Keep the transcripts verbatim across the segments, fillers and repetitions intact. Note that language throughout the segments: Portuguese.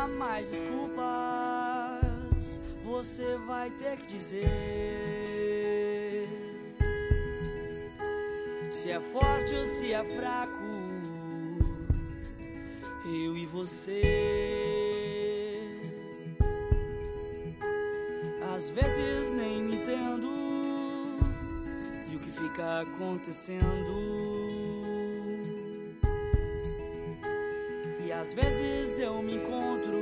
há mais desculpas, você vai ter que dizer. Se é forte ou se é fraco, eu e você. Às vezes nem me entendo e o que fica acontecendo. E às vezes eu me encontro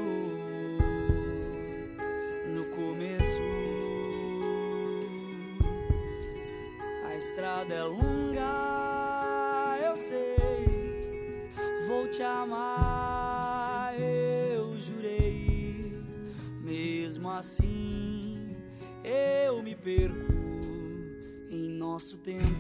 no começo. A estrada é longa, eu sei, vou te amar, eu jurei. Mesmo assim, eu me perco em nosso tempo.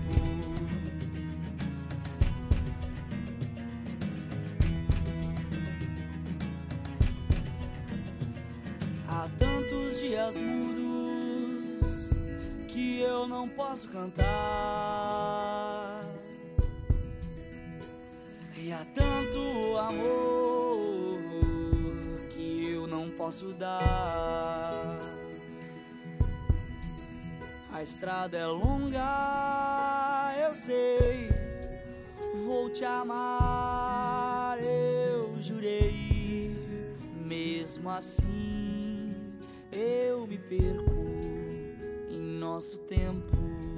Há tantos dias mudos que eu não posso cantar, e há tanto amor que eu não posso dar. A estrada é longa, eu sei, vou te amar, eu jurei. Mesmo assim, eu me perco em nosso tempo.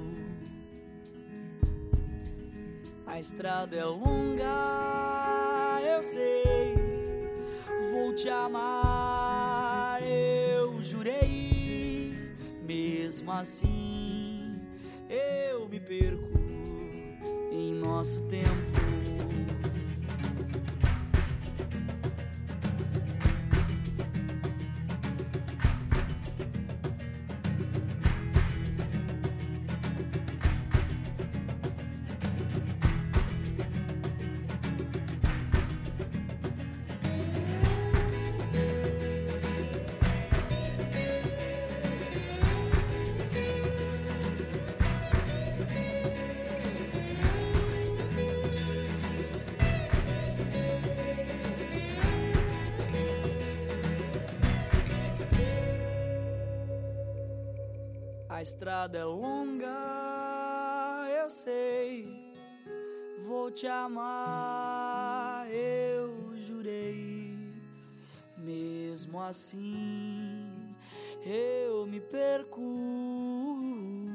A estrada é longa, eu sei, vou te amar, eu jurei. Mesmo assim, eu me perco em nosso tempo. A estrada é longa, eu sei, vou te amar, eu jurei. Mesmo assim, eu me perco